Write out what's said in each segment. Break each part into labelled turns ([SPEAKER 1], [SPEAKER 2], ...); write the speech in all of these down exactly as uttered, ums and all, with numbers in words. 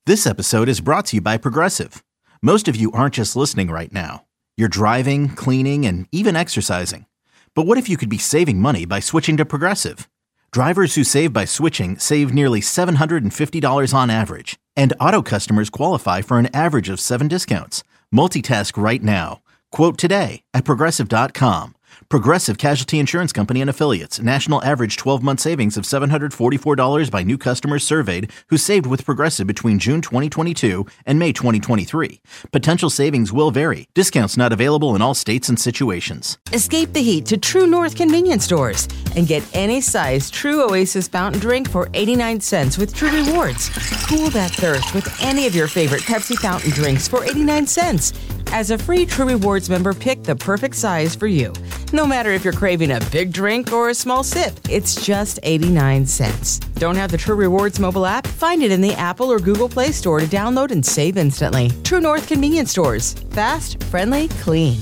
[SPEAKER 1] This episode is brought to you by Progressive. Most of you aren't just listening right now. You're driving, cleaning, and even exercising. But what if you could be saving money by switching to Progressive? Drivers who save by switching save nearly seven hundred fifty dollars on average. And auto customers qualify for an average of seven discounts. Multitask right now. Quote today at Progressive dot com. Progressive Casualty Insurance Company and Affiliates. National average twelve-month savings of seven hundred forty-four dollars by new customers surveyed who saved with Progressive between June twenty twenty-two and May twenty twenty-three. Potential savings will vary. Discounts not available in all states and situations.
[SPEAKER 2] Escape the heat to True North convenience stores and get any size True Oasis fountain drink for eighty-nine cents with True Rewards. Cool that thirst with any of your favorite Pepsi fountain drinks for eighty-nine cents. As a free True Rewards member, pick the perfect size for you. No matter if you're craving a big drink or a small sip, it's just eighty-nine cents. Don't have the True Rewards mobile app? Find it in the Apple or Google Play Store to download and save instantly. True North convenience stores. Fast, friendly, clean.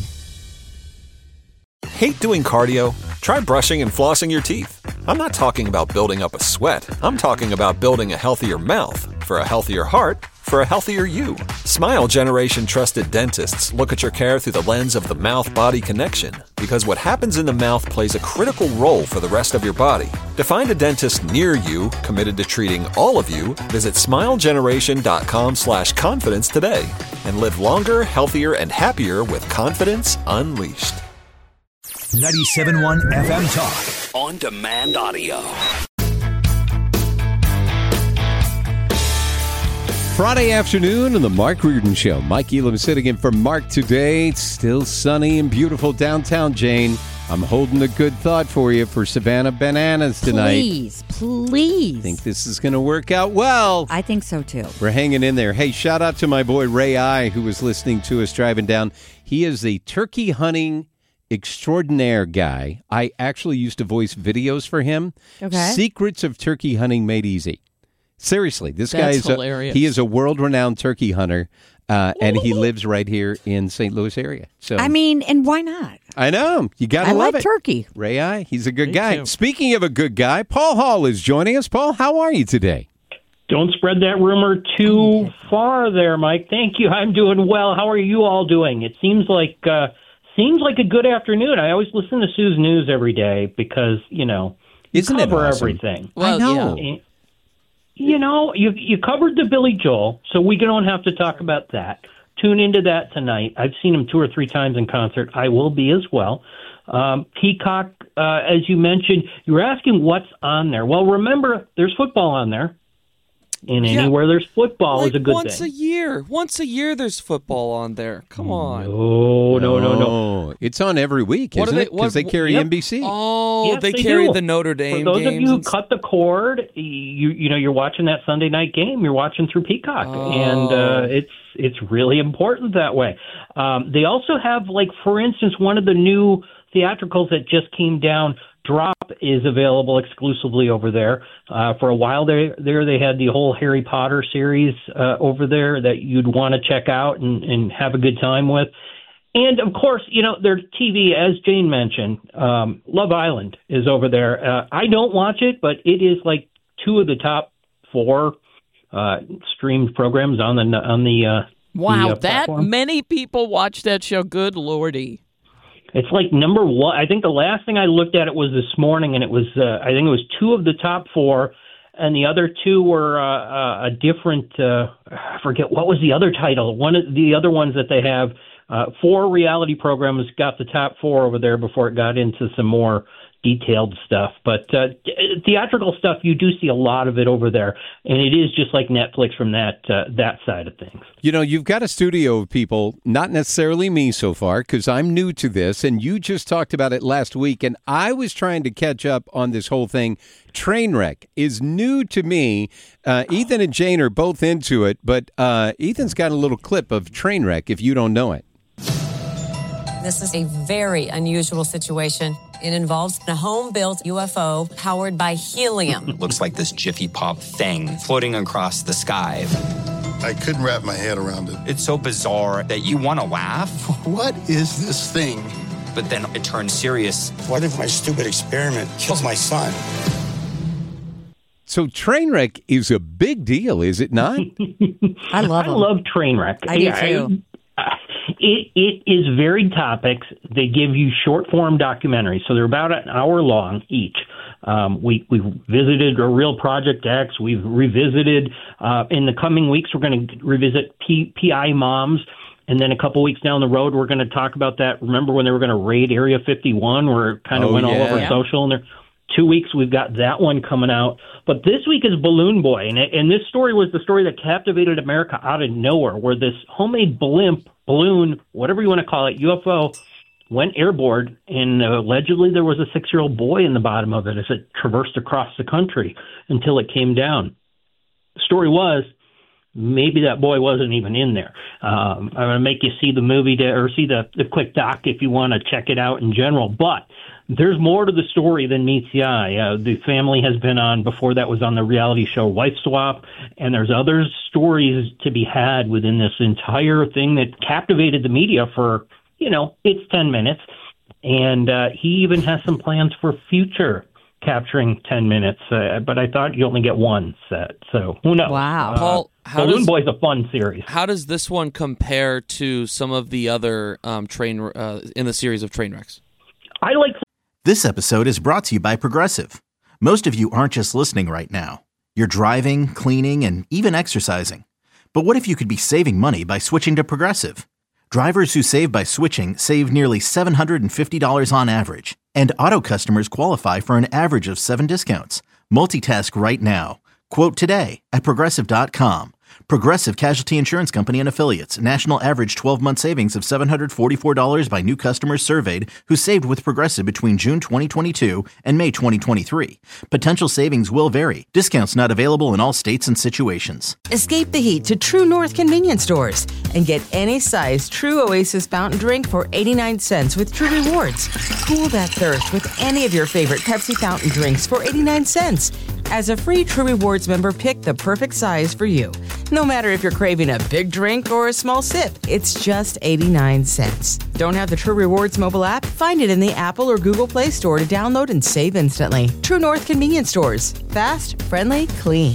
[SPEAKER 3] Hate doing cardio? Try brushing and flossing your teeth. I'm not talking about building up a sweat. I'm talking about building a healthier mouth for a healthier heart for a healthier you. Smile Generation trusted dentists look at your care through the lens of the mouth-body connection, because what happens in the mouth plays a critical role for the rest of your body. To find a dentist near you committed to treating all of you, visit smilegeneration.com slash confidence today and live longer, healthier, and happier with confidence unleashed.
[SPEAKER 4] ninety-seven point one F M Talk.
[SPEAKER 5] On demand audio.
[SPEAKER 6] Friday afternoon on the Mark Reardon Show. Mike Elam sitting in for Mark today. It's still sunny and beautiful downtown, Jane. I'm holding a good thought for you for Savannah Bananas tonight.
[SPEAKER 7] Please, please.
[SPEAKER 6] I think this is going to work out well.
[SPEAKER 7] I think so, too.
[SPEAKER 6] We're hanging in there. Hey, shout out to my boy Ray I, who was listening to us driving down. He is a turkey hunting extraordinaire guy. I actually used to voice videos for him.
[SPEAKER 7] Okay.
[SPEAKER 6] Secrets of Turkey Hunting Made Easy. Seriously, this
[SPEAKER 8] That's
[SPEAKER 6] guy is
[SPEAKER 8] hilarious.
[SPEAKER 6] A, he is a world-renowned turkey hunter, uh, and he lives right here in Saint Louis area. So
[SPEAKER 7] I mean, and why not?
[SPEAKER 6] I know. You got to
[SPEAKER 7] I
[SPEAKER 6] love
[SPEAKER 7] like
[SPEAKER 6] it.
[SPEAKER 7] turkey.
[SPEAKER 6] Ray I, he's a good
[SPEAKER 8] Me
[SPEAKER 6] guy.
[SPEAKER 8] too.
[SPEAKER 6] Speaking of a good guy, Paul Hall is joining us. Paul, how are you today?
[SPEAKER 9] Don't spread that rumor too far there, Mike. Thank you. I'm doing well. How are you all doing? It seems like uh, seems like a good afternoon. I always listen to Sue's News every day because, you know, you
[SPEAKER 6] Isn't it
[SPEAKER 9] cover
[SPEAKER 6] awesome?
[SPEAKER 9] everything.
[SPEAKER 8] Well,
[SPEAKER 6] I know.
[SPEAKER 8] yeah.
[SPEAKER 9] And, you know, you you covered the Billy Joel, so we don't have to talk about that. Tune into that tonight. I've seen him two or three times in concert. I will be as well. Um, Peacock, uh, as you mentioned, you were asking what's on there. Well, remember, there's football on there. And
[SPEAKER 8] Yeah.
[SPEAKER 9] anywhere there's football
[SPEAKER 8] like
[SPEAKER 9] is a good
[SPEAKER 8] once
[SPEAKER 9] thing.
[SPEAKER 8] a year. Once a year there's football on there. Come on.
[SPEAKER 9] Oh, no, no, no.
[SPEAKER 6] Oh, it's on every week,
[SPEAKER 8] What
[SPEAKER 6] isn't
[SPEAKER 8] are
[SPEAKER 6] it?
[SPEAKER 8] they-
[SPEAKER 6] Because
[SPEAKER 8] what-
[SPEAKER 6] they carry
[SPEAKER 9] yep.
[SPEAKER 6] N B C.
[SPEAKER 8] Oh,
[SPEAKER 9] Yes,
[SPEAKER 8] they,
[SPEAKER 9] they
[SPEAKER 8] carry
[SPEAKER 9] do.
[SPEAKER 8] the Notre Dame
[SPEAKER 9] For those
[SPEAKER 8] games.
[SPEAKER 9] of you who
[SPEAKER 8] and-
[SPEAKER 9] cut the cord, you you know you're watching that Sunday night game. You're watching through Peacock,
[SPEAKER 8] Oh.
[SPEAKER 9] and uh, it's it's really important that way. Um, they also have, like, for instance, one of the new theatricals that just came down. Drop is available exclusively over there. Uh, for a while there, there they had the whole Harry Potter series uh, over there that you'd want to check out and, and have a good time with. And, of course, you know, their T V, as Jane mentioned, um, Love Island is over there. Uh, I don't watch it, but it is like two of the top four uh, streamed programs on the on the uh,
[SPEAKER 8] Wow,
[SPEAKER 9] the, uh,
[SPEAKER 8] that
[SPEAKER 9] platform.
[SPEAKER 8] many people watch that show. Good lordy.
[SPEAKER 9] It's like number one. I think the last thing I looked at it was this morning, and it was uh, I think it was two of the top four, and the other two were uh, uh, a different. Uh, I forget what was the other title. One of the other ones that they have. Uh, four reality programs got the top four over there before it got into some more detailed stuff. But uh, theatrical stuff, you do see a lot of it over there, and it is just like Netflix from that uh, that side of things.
[SPEAKER 6] You know, you've got a studio of people, not necessarily me so far, because I'm new to this, and you just talked about it last week, and I was trying to catch up on this whole thing. Trainwreck is new to me. Uh, Ethan and Jane are both into it, but uh, Ethan's got a little clip of Trainwreck if you don't know it.
[SPEAKER 10] This is a very unusual situation. It involves a home-built U F O powered by helium.
[SPEAKER 11] It looks like this Jiffy Pop thing floating across the sky.
[SPEAKER 12] I couldn't wrap my head around it.
[SPEAKER 11] It's so bizarre that you want to laugh.
[SPEAKER 12] What is this thing?
[SPEAKER 11] But then it turns serious.
[SPEAKER 12] What if my stupid experiment kills my son?
[SPEAKER 6] So Trainwreck is a big deal, is it not?
[SPEAKER 7] I love
[SPEAKER 9] I
[SPEAKER 7] them.
[SPEAKER 9] love Trainwreck.
[SPEAKER 7] I do too.
[SPEAKER 9] I, it, it is varied topics. They give you short form documentaries, so they're about an hour long each. Um, we we visited a real Project X. We've revisited. Uh, in the coming weeks, we're going to revisit P, PI moms. And then a couple weeks down the road, we're going to talk about that. Remember when they were going to raid Area fifty-one, where it kind of
[SPEAKER 6] oh,
[SPEAKER 9] went
[SPEAKER 6] yeah.
[SPEAKER 9] all over
[SPEAKER 6] yeah.
[SPEAKER 9] social? And there, two weeks, we've got that one coming out. But this week is Balloon Boy. And, and this story was the story that captivated America out of nowhere, where this homemade blimp, balloon, whatever you want to call it, U F O, went airborne. And uh, allegedly there was a six-year-old boy in the bottom of it as it traversed across the country until it came down. The story was, maybe that boy wasn't even in there. Um, I'm going to make you see the movie to, or see the, the quick doc if you want to check it out in general. But there's more to the story than meets the eye. Uh, the family has been on, before that was on the reality show Wife Swap, and there's other stories to be had within this entire thing that captivated the media for, you know, it's ten minutes. And uh, he even has some plans for future capturing ten minutes, uh, but I thought you only get one set, so who knows?
[SPEAKER 7] Wow.
[SPEAKER 9] Uh,
[SPEAKER 8] Paul, how
[SPEAKER 9] Balloon
[SPEAKER 8] does,
[SPEAKER 9] Boy's a fun series.
[SPEAKER 8] How does this one compare to some of the other um, train uh, in the series of Trainwrecks?
[SPEAKER 9] I like.
[SPEAKER 1] This episode is brought to you by Progressive. Most of you aren't just listening right now. You're driving, cleaning, and even exercising. But what if you could be saving money by switching to Progressive? Drivers who save by switching save nearly seven hundred fifty dollars on average. And auto customers qualify for an average of seven discounts. Multitask right now. Quote today at Progressive dot com. Progressive Casualty Insurance Company and Affiliates. National average twelve-month savings of seven hundred forty-four dollars by new customers surveyed who saved with Progressive between June twenty twenty-two and May twenty twenty-three. Potential savings will vary. Discounts not available in all states and situations.
[SPEAKER 2] Escape the heat to True North convenience stores and get any size True Oasis fountain drink for eighty-nine cents with True Rewards. Cool that thirst with any of your favorite Pepsi fountain drinks for eighty-nine cents. As a free True Rewards member, pick the perfect size for you. No matter if you're craving a big drink or a small sip, it's just eighty-nine cents. Don't have the True Rewards mobile app? Find it in the Apple or Google Play Store to download and save instantly. True North convenience stores. Fast, friendly, clean.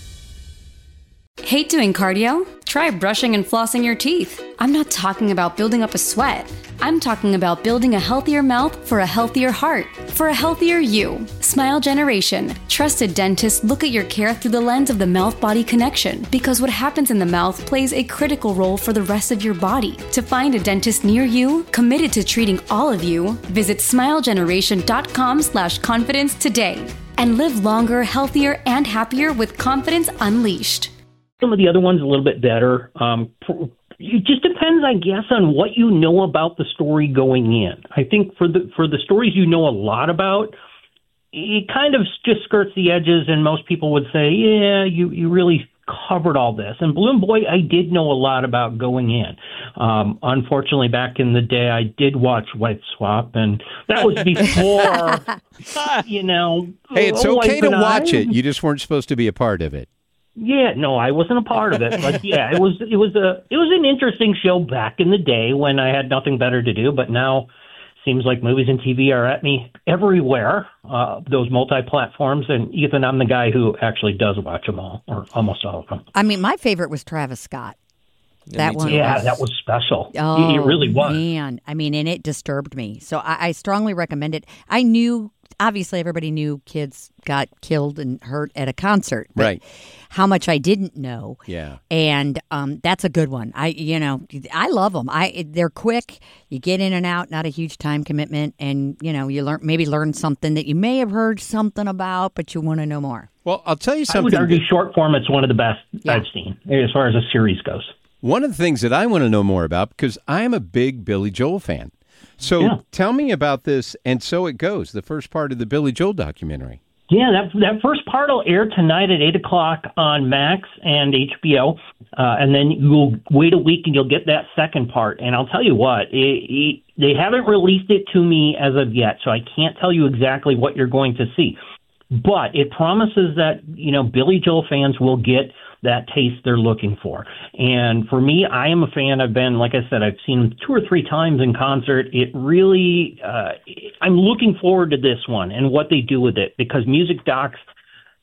[SPEAKER 5] Hate doing cardio? Try brushing and flossing your teeth. I'm not talking about building up a sweat. I'm talking about building a healthier mouth for a healthier heart, for a healthier you. Smile Generation. Trusted dentists look at your care through the lens of the mouth-body connection, because what happens in the mouth plays a critical role for the rest of your body. To find a dentist near you, committed to treating all of you, visit smilegeneration.com slash confidence today. And live longer, healthier, and happier with confidence unleashed.
[SPEAKER 9] Some of the other ones a little bit better. Um, it just depends, I guess, on what you know about the story going in. I think for the for the stories you know a lot about, it kind of just skirts the edges, and most people would say, yeah, you, you really covered all this. And Balloon Boy, I did know a lot about going in. Um, unfortunately, back in the day, I did watch Wife Swap, and that was before, you know.
[SPEAKER 6] Hey, it's okay to watch
[SPEAKER 9] I,
[SPEAKER 6] it. You just weren't supposed to be a part of it.
[SPEAKER 9] Yeah, no, I wasn't a part of it, but yeah, it was it was a it was an interesting show back in the day when I had nothing better to do. But now, seems like movies and T V are at me everywhere. Uh, those multi-platforms, and Ethan, I'm the guy who actually does watch them all, or almost all of them.
[SPEAKER 7] I mean, my favorite was Travis Scott. That one,
[SPEAKER 9] yeah,
[SPEAKER 7] was,
[SPEAKER 9] that was special.
[SPEAKER 7] Oh,
[SPEAKER 9] it really was.
[SPEAKER 7] Man, I mean, and it disturbed me. So I, I strongly recommend it. I knew. Obviously, everybody knew kids got killed and hurt at a concert. But
[SPEAKER 6] right.
[SPEAKER 7] How much I didn't know.
[SPEAKER 6] Yeah.
[SPEAKER 7] And um, that's a good one. I, you know, I love them. I they're quick. You get in and out, not a huge time commitment, and you know, you learn maybe learn something that you may have heard something about, but you want to know more.
[SPEAKER 6] Well, I'll tell you something.
[SPEAKER 9] I would argue short form. It's one of the best
[SPEAKER 7] yeah.
[SPEAKER 9] I've seen as far as a series goes.
[SPEAKER 6] One of the things that I want to know more about, because I am a big Billy Joel fan. So yeah. Tell me about this, And So It Goes, the first part of the Billy Joel documentary.
[SPEAKER 9] Yeah, that that first part will air tonight at eight o'clock on Max and H B O, uh, and then you'll wait a week and you'll get that second part. And I'll tell you what, it, it, they haven't released it to me as of yet, so I can't tell you exactly what you're going to see. But it promises that, you know, Billy Joel fans will get that taste they're looking for. And for me, I am a fan. I've been, like I said, I've seen him two or three times in concert. It really, uh, I'm looking forward to this one and what they do with it, because music docs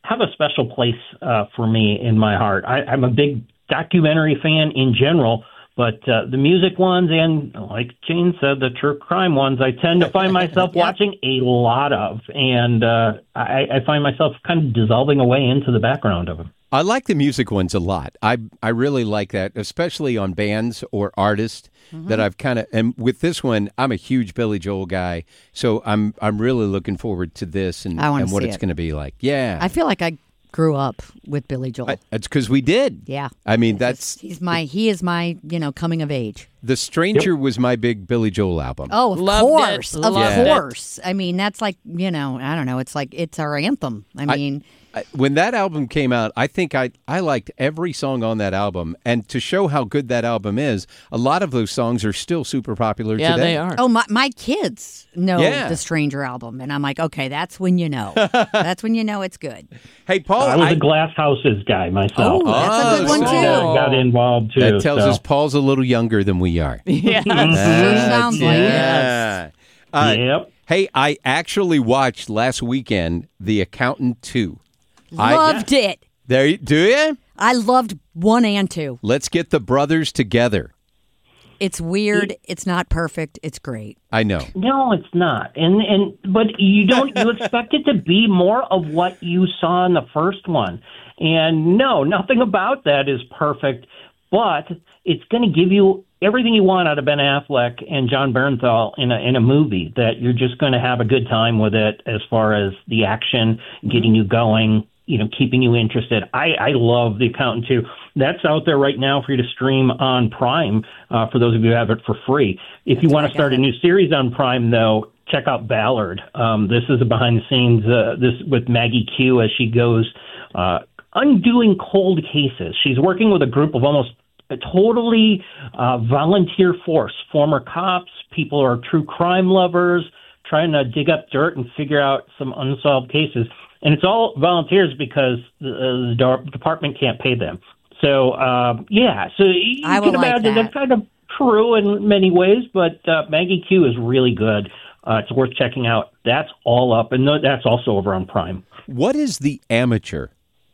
[SPEAKER 9] have a special place uh, for me in my heart. I, I'm a big documentary fan in general, but uh, the music ones and, like Jane said, the true crime ones, I tend to find myself
[SPEAKER 7] Yep.
[SPEAKER 9] watching a lot of, and uh, I, I find myself kind of dissolving away into the background of them.
[SPEAKER 6] I like the music ones a lot. I I really like that, especially on bands or artists
[SPEAKER 7] Mm-hmm.
[SPEAKER 6] that I've kind of. And with this one, I'm a huge Billy Joel guy, so I'm I'm really looking forward to this and,
[SPEAKER 7] I wanna
[SPEAKER 6] and what
[SPEAKER 7] see
[SPEAKER 6] it's
[SPEAKER 7] it.
[SPEAKER 6] going to be like. Yeah,
[SPEAKER 7] I feel like I grew up with Billy Joel.
[SPEAKER 6] I, it's because we did.
[SPEAKER 7] yeah.
[SPEAKER 6] I mean,
[SPEAKER 7] It's
[SPEAKER 6] that's
[SPEAKER 7] just- he's my he is my, you know, coming of age.
[SPEAKER 6] The Stranger was my big Billy Joel album.
[SPEAKER 7] Oh, of
[SPEAKER 8] Loved
[SPEAKER 7] course.
[SPEAKER 8] it.
[SPEAKER 7] Of
[SPEAKER 8] Loved it.
[SPEAKER 7] course. I mean, that's like, you know, I don't know, it's like it's our anthem. I mean,
[SPEAKER 6] I- When that album came out, I think I, I liked every song on that album. And to show how good that album is, a lot of those songs are still super popular
[SPEAKER 8] Yeah,
[SPEAKER 6] today.
[SPEAKER 8] they are.
[SPEAKER 7] oh, my my kids know
[SPEAKER 6] Yeah.
[SPEAKER 7] the Stranger album, and I'm like, okay, that's when you know. That's when you know it's good.
[SPEAKER 6] Hey, Paul,
[SPEAKER 9] I was
[SPEAKER 6] I-
[SPEAKER 9] a Glass Houses guy myself.
[SPEAKER 7] Oh, that's a good
[SPEAKER 6] Oh,
[SPEAKER 7] one
[SPEAKER 6] so-
[SPEAKER 7] too.
[SPEAKER 9] I got involved too.
[SPEAKER 6] that tells
[SPEAKER 9] so.
[SPEAKER 6] us Paul's a little younger than we are.
[SPEAKER 8] Yeah.
[SPEAKER 7] Sure sounds like it.
[SPEAKER 6] yeah. Uh,
[SPEAKER 9] Yep.
[SPEAKER 6] Hey, I actually watched last weekend The Accountant two. I-
[SPEAKER 7] Loved it.
[SPEAKER 6] There, you- do you?
[SPEAKER 7] I loved one and two.
[SPEAKER 6] Let's get the brothers together.
[SPEAKER 7] It's weird. It's not perfect. It's great.
[SPEAKER 6] I know.
[SPEAKER 9] No, it's not. And and but you don't you expect it to be more of what you saw in the first one. And no, nothing about that is perfect, but it's going to give you everything you want out of Ben Affleck and John Bernthal in a in a movie, that you're just going to have a good time with it as far as the action, getting you going, you know, keeping you interested. I, I love The Accountant too. That's out there right now for you to stream on Prime, uh, for those of you who have it for free. If you want to start a new series on Prime, though, check out Ballard. Um, this is a behind-the-scenes, uh, this with Maggie Q as she goes uh, undoing cold cases. She's working with a group of almost a totally uh, volunteer force, former cops, people who are true crime lovers, trying to dig up dirt and figure out some unsolved cases. And it's all volunteers because the, uh, the department can't pay them. So, uh, yeah, so you
[SPEAKER 7] I
[SPEAKER 9] can
[SPEAKER 7] would like
[SPEAKER 9] imagine
[SPEAKER 7] that.
[SPEAKER 9] that's kind of true in many ways, but uh, Maggie Q is really good. Uh, it's worth checking out. That's all up, and that's also over on Prime.
[SPEAKER 6] What is The Amateur?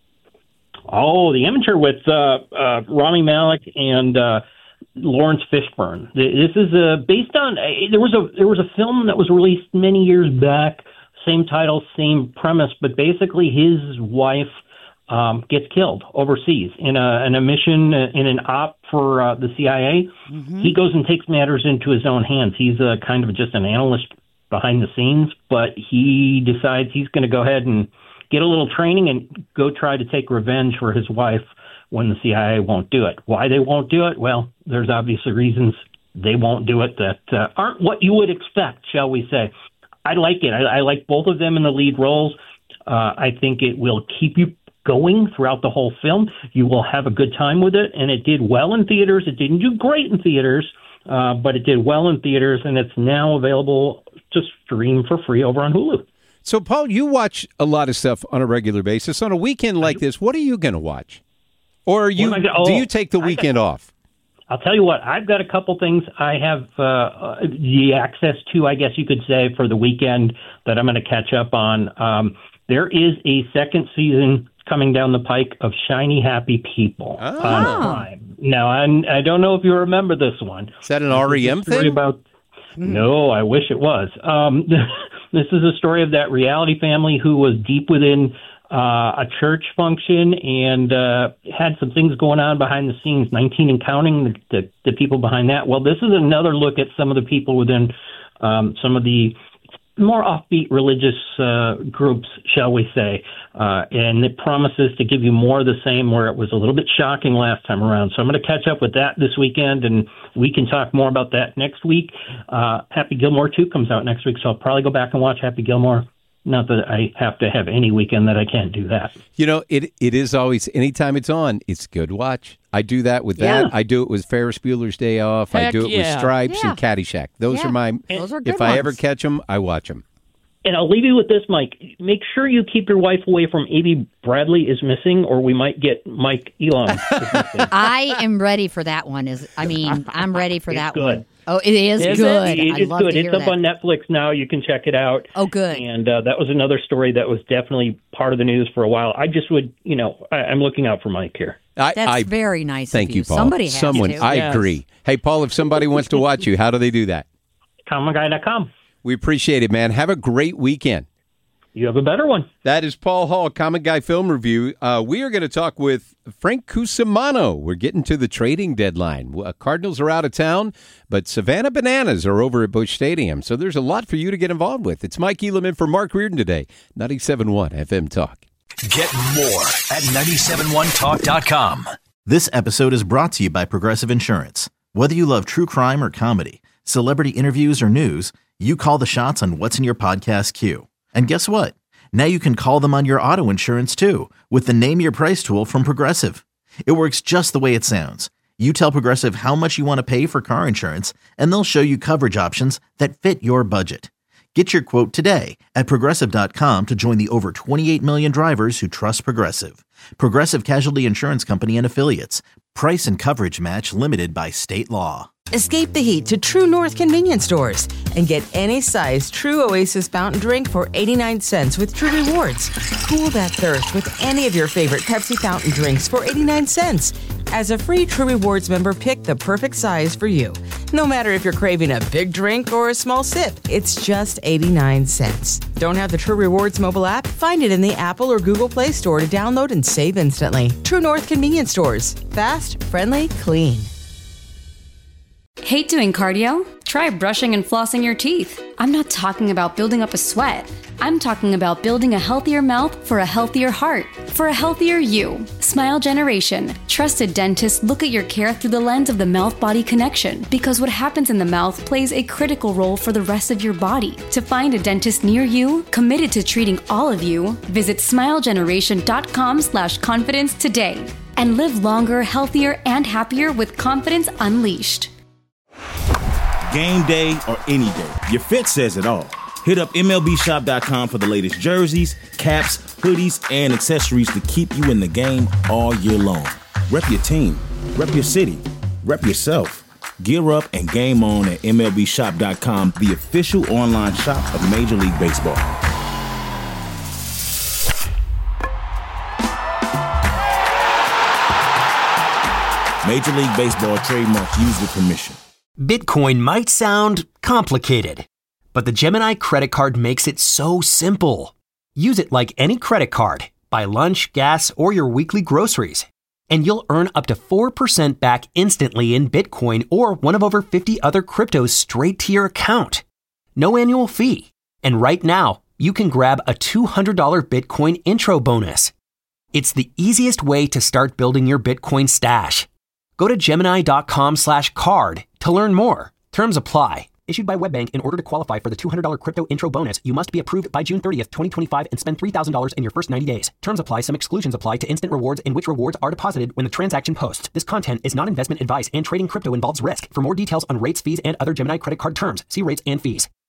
[SPEAKER 9] Oh, The Amateur with uh, uh, Rami Malek and uh, Lawrence Fishburne. This is uh, based on uh, there was a there was a film that was released many years back, same title, same premise, but basically his wife um, gets killed overseas in a in a mission uh, in an op for uh, the C I A.
[SPEAKER 7] Mm-hmm.
[SPEAKER 9] He goes and takes matters into his own hands. He's a kind of just an analyst behind the scenes, but he decides he's going to go ahead and get a little training and go try to take revenge for his wife when the C I A won't do it. Why they won't do it? Well, there's obviously reasons they won't do it that uh, aren't what you would expect, shall we say. I like it. I, I like both of them in the lead roles. Uh, I think it will keep you going throughout the whole film. You will have a good time with it, and it did well in theaters. It didn't do great in theaters, uh, but it did well in theaters, and it's now available to stream for free over on Hulu.
[SPEAKER 6] So, Paul, you watch a lot of stuff on a regular basis. On a weekend like this, what are you going to watch? Or are you,
[SPEAKER 9] What am I go-
[SPEAKER 6] do
[SPEAKER 9] oh,
[SPEAKER 6] you take the
[SPEAKER 9] I
[SPEAKER 6] weekend
[SPEAKER 9] got-
[SPEAKER 6] off?
[SPEAKER 9] I'll tell you what, I've got a couple things I have uh, uh, the access to, I guess you could say, for the weekend that I'm going to catch up on. Um, there is a second season coming down the pike of Shiny Happy People
[SPEAKER 6] Oh.
[SPEAKER 9] on Prime. Now, I'm, I don't know if you remember this one.
[SPEAKER 6] Is that an R E M
[SPEAKER 9] This is a story
[SPEAKER 6] thing?
[SPEAKER 9] About, no, I wish it was. Um, this is a story of that reality family who was deep within uh, a church function and uh, had some things going on behind the scenes, nineteen and counting, the, the, the people behind that. Well, this is another look at some of the people within um, some of the more offbeat religious uh, groups, shall we say, uh, and it promises to give you more of the same, where it was a little bit shocking last time around. So I'm going to catch up with that this weekend, and we can talk more about that next week. Uh, Happy Gilmore two comes out next week, so I'll probably go back and watch Happy Gilmore. Not that I have to have any weekend that I can't do that.
[SPEAKER 6] You know, it it is always, anytime it's on, it's good watch. I do that with that.
[SPEAKER 9] Yeah.
[SPEAKER 6] I do it with Ferris Bueller's Day Off. I
[SPEAKER 8] Heck
[SPEAKER 6] do it
[SPEAKER 8] yeah.
[SPEAKER 6] with Stripes
[SPEAKER 7] Yeah.
[SPEAKER 6] and Caddyshack. Those
[SPEAKER 7] Yeah.
[SPEAKER 6] are my,
[SPEAKER 7] Those are good
[SPEAKER 6] if I ever
[SPEAKER 7] ones.
[SPEAKER 6] catch them, I watch them.
[SPEAKER 9] And I'll leave you with this, Mike. Make sure you keep your wife away from A B Bradley is missing, or we might get Mike Elam is missing.
[SPEAKER 7] I am ready for that one. Is I mean, I'm ready for
[SPEAKER 9] It's
[SPEAKER 7] that
[SPEAKER 9] good.
[SPEAKER 7] one. Oh, it is
[SPEAKER 9] Is
[SPEAKER 7] good.
[SPEAKER 9] It? It,
[SPEAKER 7] I
[SPEAKER 9] it's
[SPEAKER 7] love
[SPEAKER 9] good.
[SPEAKER 7] to
[SPEAKER 9] It's
[SPEAKER 7] hear
[SPEAKER 9] up
[SPEAKER 7] that.
[SPEAKER 9] on Netflix now. You can check it out.
[SPEAKER 7] Oh, good.
[SPEAKER 9] And uh, that was another story that was definitely part of the news for a while. I just would, you know, I, I'm looking out for Mike here.
[SPEAKER 6] I,
[SPEAKER 7] That's
[SPEAKER 6] I,
[SPEAKER 7] very nice.
[SPEAKER 6] Thank
[SPEAKER 7] of
[SPEAKER 6] you,
[SPEAKER 7] you,
[SPEAKER 6] Paul.
[SPEAKER 7] Somebody has
[SPEAKER 6] Someone,
[SPEAKER 7] to.
[SPEAKER 6] I
[SPEAKER 8] Yes.
[SPEAKER 6] agree. Hey, Paul, if somebody wants to watch you, how do they do that?
[SPEAKER 9] common guy dot com.
[SPEAKER 6] We appreciate it, man. Have a great weekend.
[SPEAKER 9] You have a better one.
[SPEAKER 6] That is Paul Hall, Common Guy Film Review. Uh, we are going to talk with Frank Cusimano. We're getting to the trading deadline. Uh, Cardinals are out of town, but Savannah Bananas are over at Busch Stadium. So there's a lot for you to get involved with. It's Mike Elam in for Mark Reardon today. ninety-seven point one F M Talk.
[SPEAKER 4] Get more at nine seven one talk dot com.
[SPEAKER 1] This episode is brought to you by Progressive Insurance. Whether you love true crime or comedy, celebrity interviews or news, you call the shots on what's in your podcast queue. And guess what? Now you can call them on your auto insurance too with the Name Your Price tool from Progressive. It works just the way it sounds. You tell Progressive how much you want to pay for car insurance, and they'll show you coverage options that fit your budget. Get your quote today at Progressive dot com to join the over twenty-eight million drivers who trust Progressive. Progressive Casualty Insurance Company and Affiliates. Price and coverage match limited by state law.
[SPEAKER 2] Escape the heat to True North convenience stores and get any size True Oasis fountain drink for eighty-nine cents with True Rewards. Cool that thirst with any of your favorite Pepsi fountain drinks for eighty-nine cents. As a free True Rewards member, pick the perfect size for you. No matter if you're craving a big drink or a small sip, it's just eighty-nine cents. Don't have the True Rewards mobile app? Find it in the Apple or Google Play Store to download and save instantly. True North convenience stores. Fast, friendly, clean.
[SPEAKER 5] Hate doing cardio? Try brushing and flossing your teeth. I'm not talking about building up a sweat. I'm talking about building a healthier mouth for a healthier heart, for a healthier you. Smile Generation. Trusted dentists look at your care through the lens of the mouth-body connection because what happens in the mouth plays a critical role for the rest of your body. To find a dentist near you, committed to treating all of you, visit smilegeneration.com slash confidence today and live longer, healthier, and happier with confidence unleashed.
[SPEAKER 13] Game day or any day, your fit says it all. Hit up M L B shop dot com for the latest jerseys, caps, hoodies, and accessories to keep you in the game all year long. Rep your team, rep your city, rep yourself. Gear up and game on at M L B shop dot com, the official online shop of Major League Baseball. Major League Baseball trademark used with permission.
[SPEAKER 14] Bitcoin might sound complicated, but the Gemini credit card makes it so simple. Use it like any credit card. Buy lunch, gas, or your weekly groceries, and you'll earn up to four percent back instantly in Bitcoin or one of over fifty other cryptos straight to your account. No annual fee. And right now, you can grab a two hundred dollars Bitcoin intro bonus. It's the easiest way to start building your Bitcoin stash. Go to Gemini.com slash card to learn more. Terms apply. Issued by WebBank. In order to qualify for the two hundred dollars crypto intro bonus, you must be approved by June thirtieth, twenty twenty-five and spend three thousand dollars in your first ninety days. Terms apply. Some exclusions apply to instant rewards in which rewards are deposited when the transaction posts. This content is not investment advice and trading crypto involves risk. For more details on rates, fees, and other Gemini credit card terms, see rates and fees.